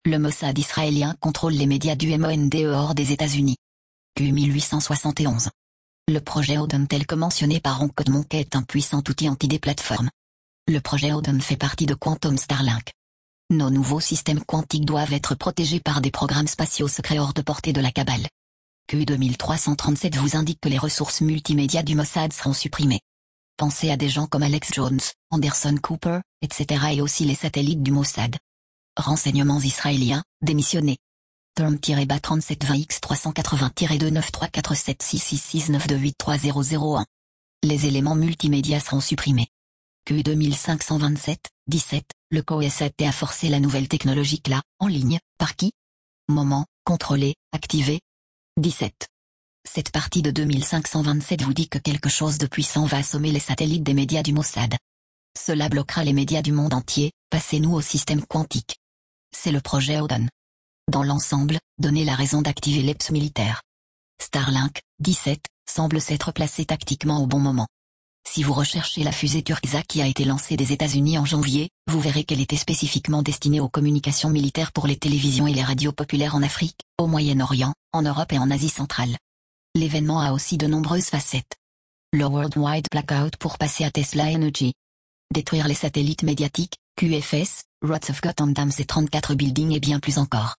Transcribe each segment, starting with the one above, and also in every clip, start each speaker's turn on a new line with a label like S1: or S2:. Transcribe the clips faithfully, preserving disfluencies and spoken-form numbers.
S1: Le Mossad israélien contrôle les médias du monde hors des États-Unis. Q mille huit cent soixante et onze. Le projet Odin tel que mentionné par Ron Codmonk est un puissant outil anti-déplatforme. Le projet Odin fait partie de Quantum Starlink. Nos nouveaux systèmes quantiques doivent être protégés par des programmes spatiaux secrets hors de portée de la cabale. Q deux mille trois cent trente-sept vous indique que les ressources multimédia du Mossad seront supprimées. Pensez à des gens comme Alex Jones, Anderson Cooper, et cetera et aussi les satellites du Mossad. Renseignements israéliens, démissionnés. Term-bas trente-sept vingt x trois cent quatre-vingts deux neuf trois quatre sept six six six neuf deux huit trois zéro zéro un. Les éléments multimédia seront supprimés. Q deux mille cinq cent vingt-sept dix-sept, le C O S A T a forcé la nouvelle technologie C L A, en ligne, par qui? Moment, contrôlé, activé. dix-sept. Cette partie de deux mille cinq cent vingt-sept vous dit que quelque chose de puissant va assommer les satellites des médias du Mossad. Cela bloquera les médias du monde entier, passez-nous au système quantique. C'est le projet Odin. Dans l'ensemble, donnez la raison d'activer l'E P S militaire. Starlink, dix-sept, semble s'être placé tactiquement au bon moment. Si vous recherchez la fusée Turkza qui a été lancée des États-Unis en janvier, vous verrez qu'elle était spécifiquement destinée aux communications militaires pour les télévisions et les radios populaires en Afrique, au Moyen-Orient, en Europe et en Asie centrale. L'événement a aussi de nombreuses facettes. Le Worldwide Blackout pour passer à Tesla Energy. Détruire les satellites médiatiques, Q F S, Rods of Gotham et trente-quatre buildings et bien plus encore.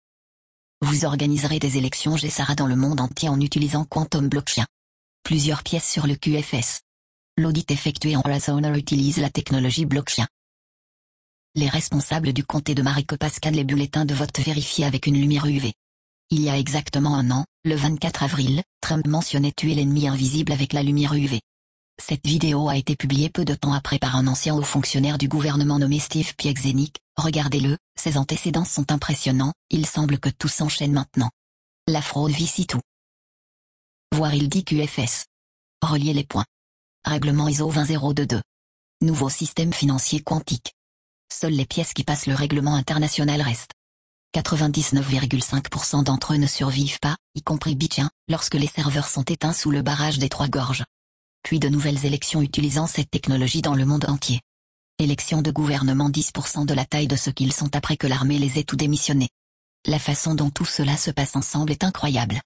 S1: Vous organiserez des élections G S A R A dans le monde entier en utilisant Quantum Blockchain. Plusieurs pièces sur le Q F S. L'audit effectué en Arizona utilise la technologie blockchain. Les responsables du comté de Maricopa scannent les bulletins de vote vérifiés avec une lumière U V. Il y a exactement un an, le vingt-quatre avril, Trump mentionnait tuer l'ennemi invisible avec la lumière U V. Cette vidéo a été publiée peu de temps après par un ancien haut fonctionnaire du gouvernement nommé Steve Pieczenik. Regardez-le, ses antécédents sont impressionnants, il semble que tout s'enchaîne maintenant. La fraude vicie tout. Voir il dit Q F S. Relier les points. Règlement I S O vingt zéro vingt-deux. Nouveau système financier quantique. Seules les pièces qui passent le règlement international restent. quatre-vingt-dix-neuf virgule cinq pour cent d'entre eux ne survivent pas, y compris Bitcoin, lorsque les serveurs sont éteints sous le barrage des Trois Gorges. Puis de nouvelles élections utilisant cette technologie dans le monde entier. Élections de gouvernement dix pour cent de la taille de ce qu'ils sont après que l'armée les ait tout démissionnés. La façon dont tout cela se passe ensemble est incroyable.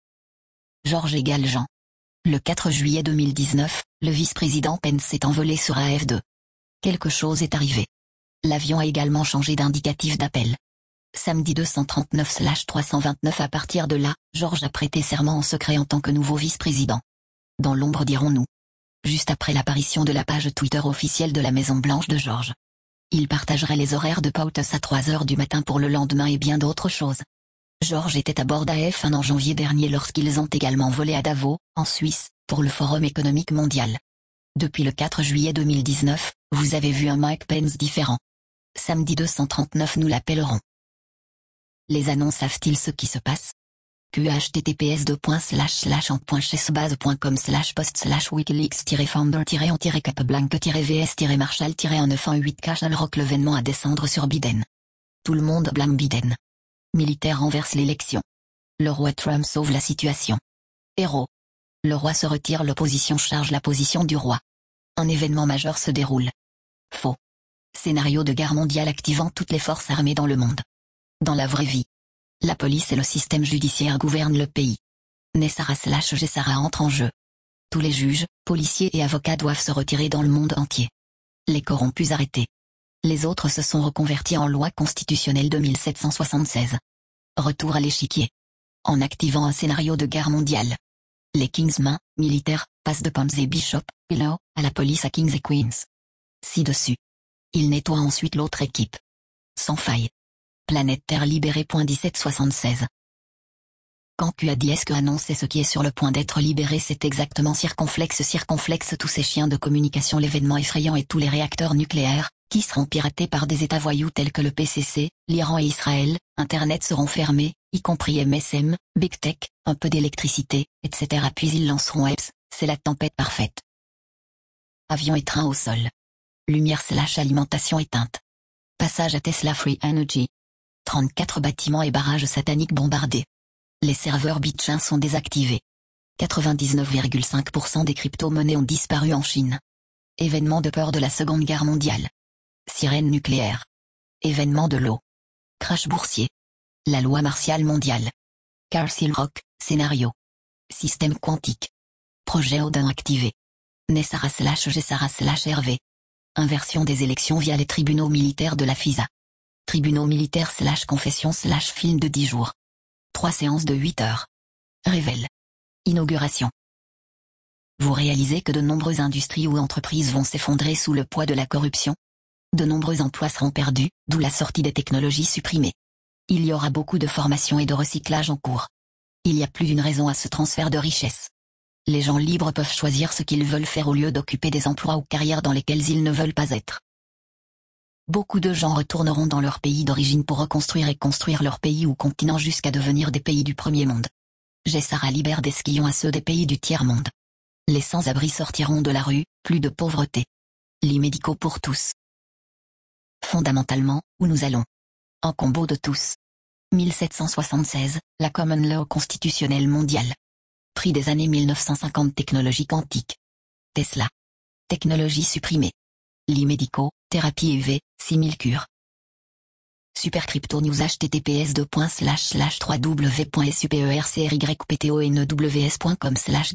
S1: Georges égale Jean. Le quatre juillet deux mille dix-neuf, le vice-président Pence s'est envolé sur A F deux. Quelque chose est arrivé. L'avion a également changé d'indicatif d'appel. Samedi deux cent trente-neuf trois cent vingt-neuf à partir de là, Georges a prêté serment en secret en tant que nouveau vice-président. Dans l'ombre dirons-nous. Juste après l'apparition de la page Twitter officielle de la Maison-Blanche de Georges. Il partagerait les horaires de POTUS à trois heures du matin pour le lendemain et bien d'autres choses. Georges était à bord d'A F un en janvier dernier lorsqu'ils ont également volé à Davos, en Suisse, pour le Forum économique mondial. Depuis le quatre juillet deux mille dix-neuf, vous avez vu un Mike Pence différent. Samedi deux cent trente-neuf nous l'appellerons. Les annonces savent-ils ce qui se passe? Q H T T P S deux slash slash en chessbase point com slash post slash wikileaks founder on capblank vs marshall un neuf un huit Cashel Rock. L'événement à descendre sur Biden. Tout le monde blâme Biden. Militaire renverse l'élection. Le roi Trump sauve la situation. Héros. Le roi se retire, l'opposition charge la position du roi. Un événement majeur se déroule. Faux. Scénario de guerre mondiale activant toutes les forces armées dans le monde. Dans la vraie vie. La police et le système judiciaire gouvernent le pays. Nessara slash Gessara entre en jeu. Tous les juges, policiers et avocats doivent se retirer dans le monde entier. Les corrompus arrêtés. Les autres se sont reconvertis en loi constitutionnelle deux mille sept cent soixante-seize. Retour à l'échiquier. En activant un scénario de guerre mondiale. Les Kingsmen, militaires, passent de Pons et Bishop, Pillow, à la police à Kings et Queens. Ci-dessus. Ils nettoient ensuite l'autre équipe. Sans faille. Planète Terre libérée. dix-sept soixante-seize. Quand Q A dit est-ce que annoncer ce qui est sur le point d'être libéré, c'est exactement circonflexe circonflexe tous ces chiens de communication, l'événement effrayant et tous les réacteurs nucléaires, qui seront piratés par des États voyous tels que le P C C, l'Iran et Israël, Internet seront fermés, y compris M S M, Big Tech, un peu d'électricité, et cetera. Puis ils lanceront E P S, c'est la tempête parfaite. Avions et trains au sol. Lumière slash alimentation éteinte. Passage à Tesla Free Energy. trente-quatre bâtiments et barrages sataniques bombardés. Les serveurs Bitcoin sont désactivés. quatre-vingt-dix-neuf virgule cinq pour cent des crypto-monnaies ont disparu en Chine. Événement de peur de la Seconde Guerre mondiale. Sirène nucléaire. Événement de l'eau. Crash boursier. La loi martiale mondiale. Castle Rock, scénario. Système quantique. Projet Odin activé. Nessara slash Gessara slash Hervé. Inversion des élections via les tribunaux militaires de la FISA. Tribunaux militaires slash confession slash film de dix jours. Trois séances de huit heures. Révèle. Inauguration. Vous réalisez que de nombreuses industries ou entreprises vont s'effondrer sous le poids de la corruption. De nombreux emplois seront perdus, d'où la sortie des technologies supprimées. Il y aura beaucoup de formation et de recyclage en cours. Il y a plus d'une raison à ce transfert de richesse. Les gens libres peuvent choisir ce qu'ils veulent faire au lieu d'occuper des emplois ou carrières dans lesquels ils ne veulent pas être. Beaucoup de gens retourneront dans leur pays d'origine pour reconstruire et construire leur pays ou continent jusqu'à devenir des pays du premier monde. Gessara libère des skillons à ceux des pays du tiers-monde. Les sans-abri sortiront de la rue, plus de pauvreté. Lits médicaux pour tous. Fondamentalement, où nous allons. En combo de tous. mille sept cent soixante-seize, la Common Law constitutionnelle mondiale. Prix des années mille neuf cent cinquante. Technologie quantique. Tesla. Technologie supprimée. Lits médicaux, thérapie U V, six mille cures. Super Crypto News https www.supercryptonews.com slash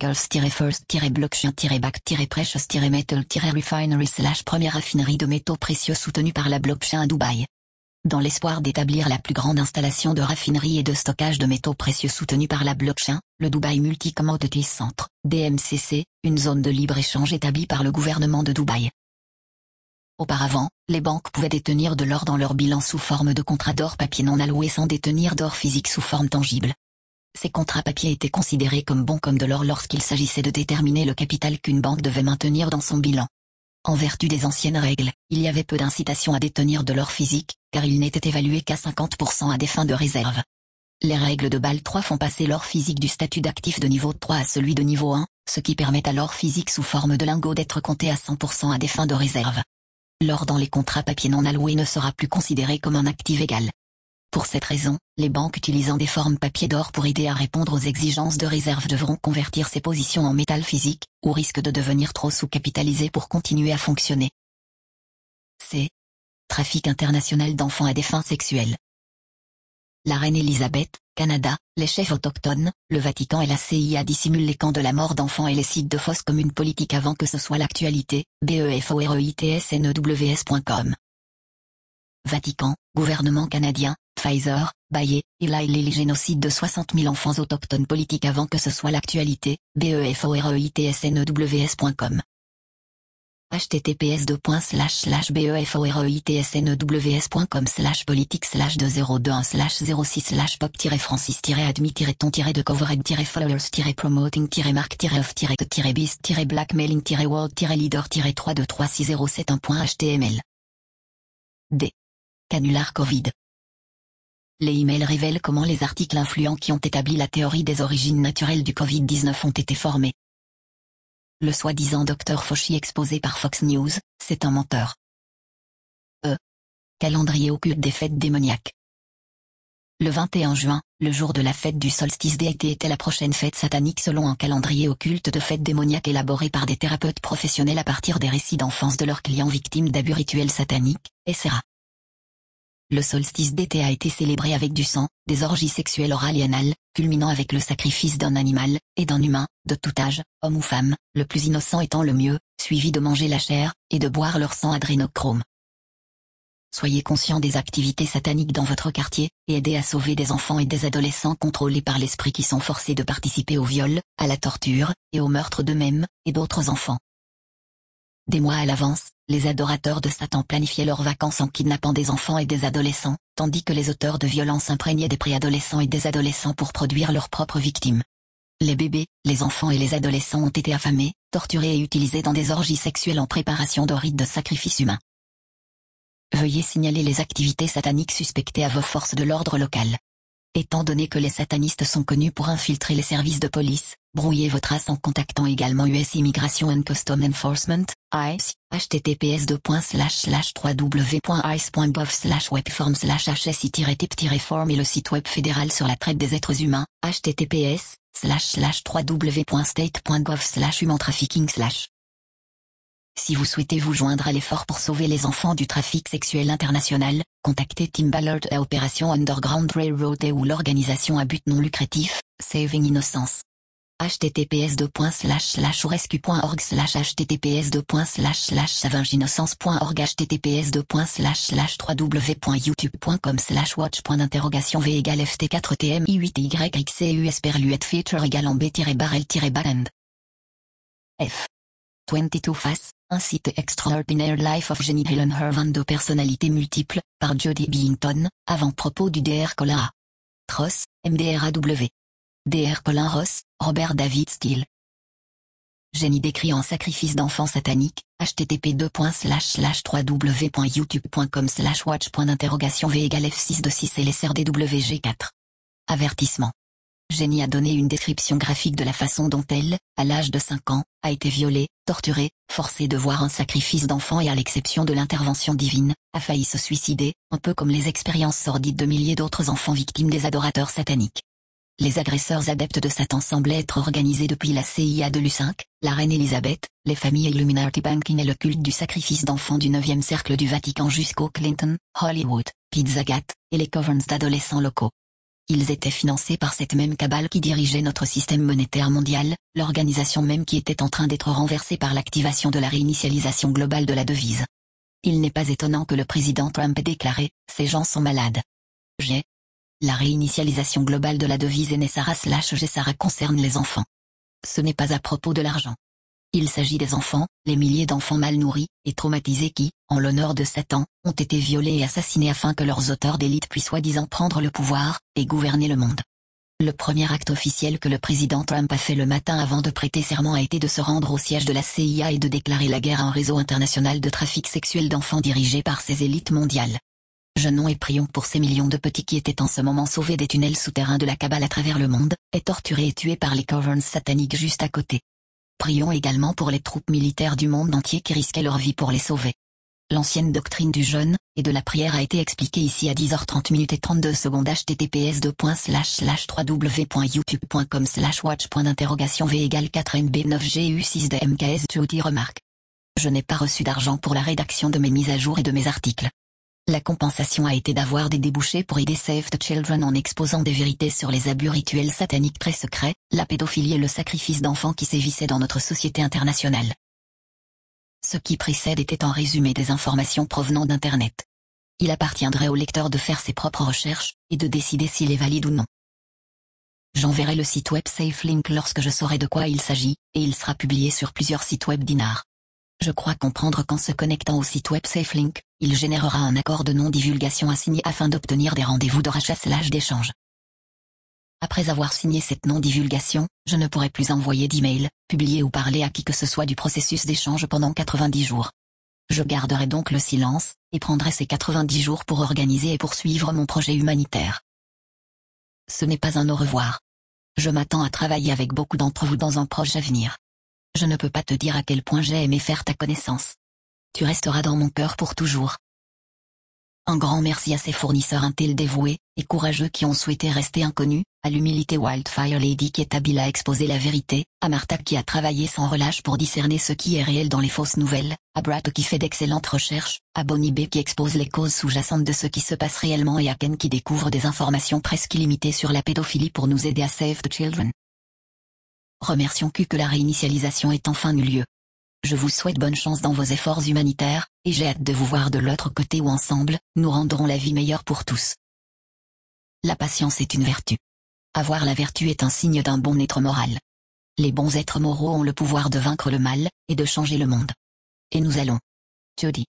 S1: girls-first-blockchain-back-precious-metal-refinery slash première raffinerie de métaux précieux soutenue par la blockchain à Dubaï. Dans l'espoir d'établir la plus grande installation de raffinerie et de stockage de métaux précieux soutenue par la blockchain, le Dubai Multi Commodities Centre, D M C C, une zone de libre-échange établie par le gouvernement de Dubaï. Auparavant, les banques pouvaient détenir de l'or dans leur bilan sous forme de contrats d'or papier non alloués sans détenir d'or physique sous forme tangible. Ces contrats papier étaient considérés comme bons comme de l'or lorsqu'il s'agissait de déterminer le capital qu'une banque devait maintenir dans son bilan. En vertu des anciennes règles, il y avait peu d'incitation à détenir de l'or physique, car il n'était évalué qu'à cinquante pour cent à des fins de réserve. Les règles de Bâle trois font passer l'or physique du statut d'actif de niveau trois à celui de niveau un, ce qui permet à l'or physique sous forme de lingots d'être compté à cent pour cent à des fins de réserve. L'or dans les contrats papier non alloués ne sera plus considéré comme un actif égal. Pour cette raison, les banques utilisant des formes papier d'or pour aider à répondre aux exigences de réserve devront convertir ces positions en métal physique, ou risquent de devenir trop sous-capitalisées pour continuer à fonctionner. C. Trafic international d'enfants à des fins sexuelles. La reine Elisabeth, Canada, les chefs autochtones, le Vatican et la C I A dissimulent les camps de la mort d'enfants et les sites de fausses communes politiques avant que ce soit l'actualité, beforeitsnews point com. Vatican, gouvernement canadien, Pfizer, Bayer, Eli Lilly génocide de soixante mille enfants autochtones politiques avant que ce soit l'actualité, beforeitsnews point com. https beforeitsnews point com slash politique slash deux zéro deux un slash zéro six slash pop francis admis ton de covered followers promoting mark off the beast blackmailing world leader trois deux trois six zéro sept un point h t m l. D. Canular Covid. Les emails révèlent comment les articles influents qui ont établi la théorie des origines naturelles du covid dix-neuf ont été formés. Le soi-disant docteur Fauci exposé par Fox News, c'est un menteur. E. Calendrier occulte des fêtes démoniaques. Le vingt et un juin, le jour de la fête du solstice d'été était la prochaine fête satanique selon un calendrier occulte de fêtes démoniaques élaboré par des thérapeutes professionnels à partir des récits d'enfance de leurs clients victimes d'abus rituels sataniques, et cetera. Le solstice d'été a été célébré avec du sang, des orgies sexuelles orales et anales, culminant avec le sacrifice d'un animal, et d'un humain, de tout âge, homme ou femme, le plus innocent étant le mieux, suivi de manger la chair, et de boire leur sang adrénochrome. Soyez conscient des activités sataniques dans votre quartier, et aidez à sauver des enfants et des adolescents contrôlés par l'esprit qui sont forcés de participer au viol, à la torture, et au meurtre d'eux-mêmes, et d'autres enfants. Des mois à l'avance, les adorateurs de Satan planifiaient leurs vacances en kidnappant des enfants et des adolescents, tandis que les auteurs de violences imprégnaient des préadolescents et des adolescents pour produire leurs propres victimes. Les bébés, les enfants et les adolescents ont été affamés, torturés et utilisés dans des orgies sexuelles en préparation de rites de sacrifice humain. Veuillez signaler les activités sataniques suspectées à vos forces de l'ordre locales. Étant donné que les satanistes sont connus pour infiltrer les services de police, brouillez vos traces en contactant également U S Immigration and Custom Enforcement, I C E, https www point i c e point gov slash webform slash h s i type form et le site web fédéral sur la traite des êtres humains, https slash slash www point state point gov slash human trafficking slash Si vous souhaitez vous joindre à l'effort pour sauver les enfants du trafic sexuel international, contactez Team Ballard et Opération Underground Railroad et ou l'organisation à but non lucratif, Saving Innocence. https rescue.org slash https slash savingeinnocence.org https www.youtube.com slash watch.d'interrogation v égale ft quatre t m i huit y xcus perluette feature égale en b-barrel-band. F. vingt-deux Faces, un site Extraordinary Life of Jenny Helen Her vingt-deux personnalités multiples, par Jodie Billington, avant-propos du D R Colin A. Ross, M D R A W. D R Colin Ross, Robert David Steele. Jenny décrit en sacrifice d'enfants sataniques, http www.youtube.com slash watch.d'interrogation v égale f six de six L S R D W G quatre. Avertissement. Jenny a donné une description graphique de la façon dont elle, à l'âge de cinq ans, a été violée, torturée, forcée de voir un sacrifice d'enfant et à l'exception de l'intervention divine, a failli se suicider, un peu comme les expériences sordides de milliers d'autres enfants victimes des adorateurs sataniques. Les agresseurs adeptes de Satan semblaient être organisés depuis la C I A de Louis cinq, la reine Elisabeth, les familles Illuminati Banking et le culte du sacrifice d'enfants du neuvième cercle du Vatican jusqu'au Clinton, Hollywood, Pizzagate, et les coverns d'adolescents locaux. Ils étaient financés par cette même cabale qui dirigeait notre système monétaire mondial, l'organisation même qui était en train d'être renversée par l'activation de la réinitialisation globale de la devise. Il n'est pas étonnant que le président Trump ait déclaré « Ces gens sont malades ». J'ai. La réinitialisation globale de la devise N S A R A slash G S A R A concerne les enfants. Ce n'est pas à propos de l'argent. Il s'agit des enfants, les milliers d'enfants mal nourris et traumatisés qui, en l'honneur de Satan, ont été violés et assassinés afin que leurs auteurs d'élite puissent soi-disant prendre le pouvoir et gouverner le monde. Le premier acte officiel que le président Trump a fait le matin avant de prêter serment a été de se rendre au siège de la C I A et de déclarer la guerre à un réseau international de trafic sexuel d'enfants dirigé par ces élites mondiales. Jeûnons et prions pour ces millions de petits qui étaient en ce moment sauvés des tunnels souterrains de la cabale à travers le monde, et torturés et tués par les coverns sataniques juste à côté. Prions également pour les troupes militaires du monde entier qui risquaient leur vie pour les sauver. L'ancienne doctrine du jeûne et de la prière a été expliquée ici à dix heures trente minutes et trente-deux secondes https www.youtube.com slash watch.d'interrogation v égale quatre m b neuf g u six d m k s Jody remarque. Je n'ai pas reçu d'argent pour la rédaction de mes mises à jour et de mes articles. La compensation a été d'avoir des débouchés pour aider Save the Children en exposant des vérités sur les abus rituels sataniques très secrets, la pédophilie et le sacrifice d'enfants qui sévissaient dans notre société internationale. Ce qui précède était en résumé des informations provenant d'Internet. Il appartiendrait au lecteur de faire ses propres recherches et de décider s'il est valide ou non. J'enverrai le site web SafeLink lorsque je saurai de quoi il s'agit, et il sera publié sur plusieurs sites web d'Inar. Je crois comprendre qu'en se connectant au site web SafeLink, il générera un accord de non-divulgation à signer afin d'obtenir des rendez-vous de rachat slash d'échange. Après avoir signé cette non-divulgation, je ne pourrai plus envoyer d'email, publier ou parler à qui que ce soit du processus d'échange pendant quatre-vingt-dix jours. Je garderai donc le silence, et prendrai ces quatre-vingt-dix jours pour organiser et poursuivre mon projet humanitaire. Ce n'est pas un au revoir. Je m'attends à travailler avec beaucoup d'entre vous dans un proche avenir. Je ne peux pas te dire à quel point j'ai aimé faire ta connaissance. Tu resteras dans mon cœur pour toujours. Un grand merci à ces fournisseurs intel dévoués et courageux qui ont souhaité rester inconnus, à l'humilité Wildfire Lady qui est habile à exposer la vérité, à Martha qui a travaillé sans relâche pour discerner ce qui est réel dans les fausses nouvelles, à Brat qui fait d'excellentes recherches, à Bonnie B qui expose les causes sous-jacentes de ce qui se passe réellement et à Ken qui découvre des informations presque illimitées sur la pédophilie pour nous aider à Save the Children. Remercions Q que la réinitialisation ait enfin eu lieu. Je vous souhaite bonne chance dans vos efforts humanitaires, et j'ai hâte de vous voir de l'autre côté où ensemble, nous rendrons la vie meilleure pour tous. La patience est une vertu. Avoir la vertu est un signe d'un bon être moral. Les bons êtres moraux ont le pouvoir de vaincre le mal, et de changer le monde. Et nous allons. Jody.